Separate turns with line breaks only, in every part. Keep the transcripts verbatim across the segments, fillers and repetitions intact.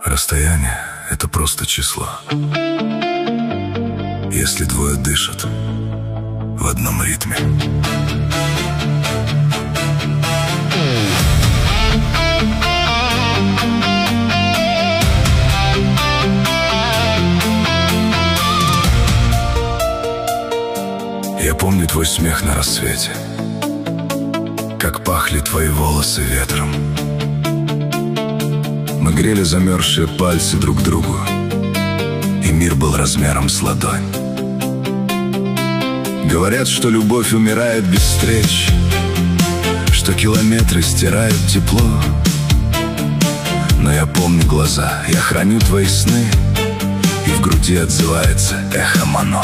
Расстояние — это просто число. Если двое дышат в одном ритме. Я помню твой смех на рассвете, как пахли твои волосы ветром. Мы грели замерзшие пальцы друг другу, и мир был размером с ладонь. Говорят, что любовь умирает без встреч, что километры стирают тепло. Но я помню глаза, я храню твои сны, и в груди отзывается эхо Мано.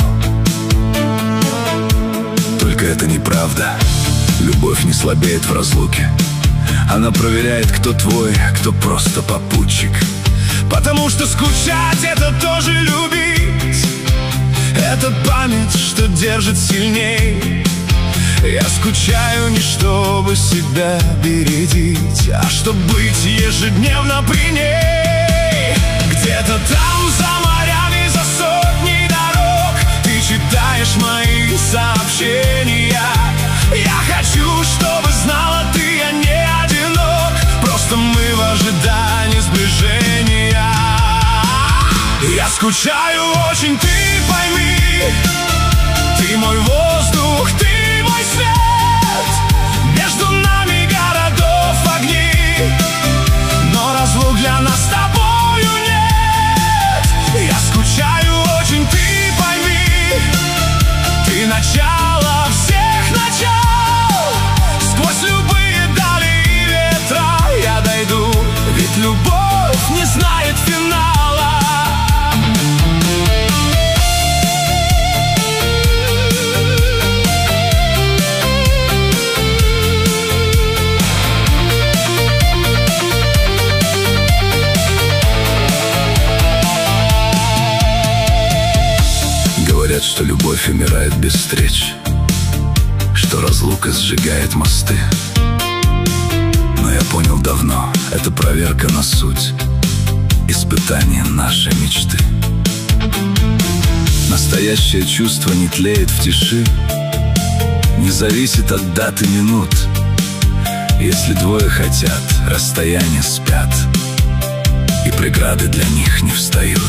Только это неправда. Любовь не слабеет в разлуке. Она проверяет, кто твой, кто просто попутчик. Потому что скучать — это тоже любить. Это память, что держит сильней. Я скучаю не чтобы себя бередить, а чтобы быть ежедневно при ней. Где-то там, за морями, за сотней дорог, ты читаешь мои сообщения. Я хочу, чтобы знала ты, я не одинок. Просто мы в ожидании сближения. Я скучаю очень, ты пойми. Ты мой воздух, ты мой свет. Между нами городов огни, но разлук для нас с тобою нет. Я скучаю очень, ты пойми. Ты начало всех начал. Сквозь любые дали и ветра я дойду, ведь любовь не знает финала. Говорят, что любовь умирает без встреч, что разлука сжигает мосты. Но я понял давно, это проверка на суть, испытание нашей мечты. Настоящее чувство не тлеет в тиши, не зависит от даты минут. Если двое хотят, расстояния спят, и преграды для них не встают.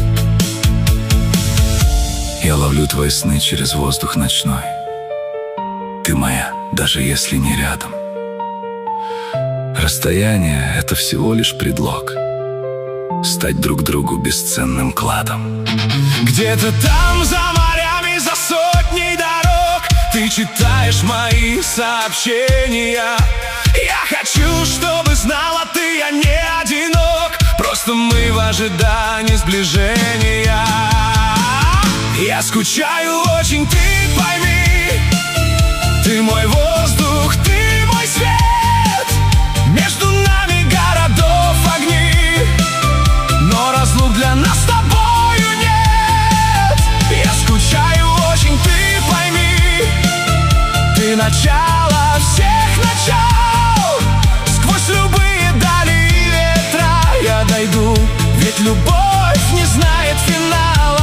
Я ловлю твои сны через воздух ночной. Ты моя, даже если не рядом. Расстояние — это всего лишь предлог стать друг другу бесценным кладом. Где-то там, за морями, за сотней дорог, ты читаешь мои сообщения. Я хочу, чтобы знала ты, я не одинок. Просто мы в ожидании сближения. Я скучаю очень, ты пойми. Ты мой воздух, ты мой свет. Между нами городов огни, но разлук для нас с тобою нет. Я скучаю очень, ты пойми. Ты начало всех начал. Сквозь любые дали и ветра я дойду, ведь любовь не знает финала.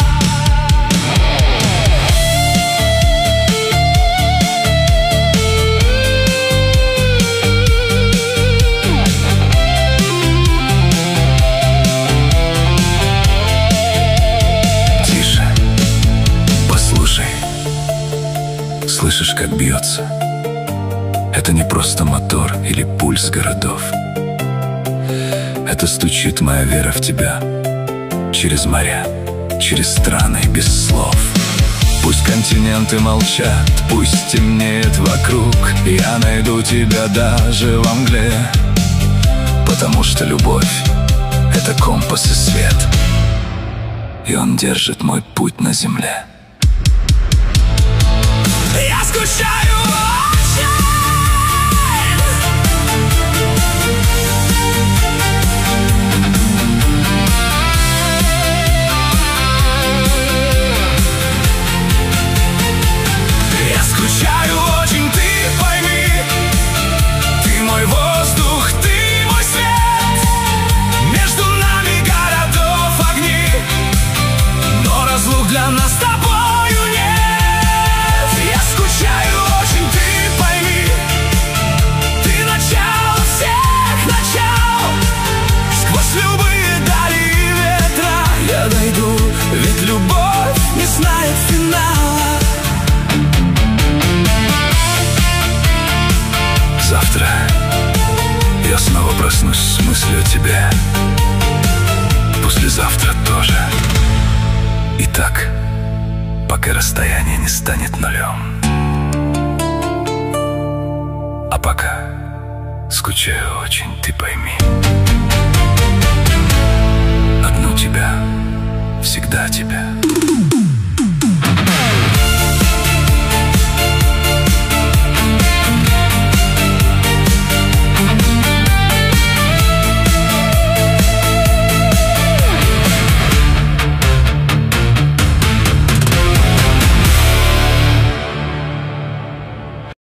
Слышишь, как бьется? Это не просто мотор или пульс городов. Это стучит моя вера в тебя. Через моря, через страны без слов. Пусть континенты молчат, пусть темнеет вокруг, я найду тебя даже во мгле. Потому что любовь — это компас и свет, и он держит мой путь на земле. Я скучаю очень. Я скучаю очень, ты пойми. Ты мой воздух, ты мой свет. Между нами тебе. Послезавтра тоже. И так, пока расстояние не станет нулем. А пока скучаю очень, ты пойми.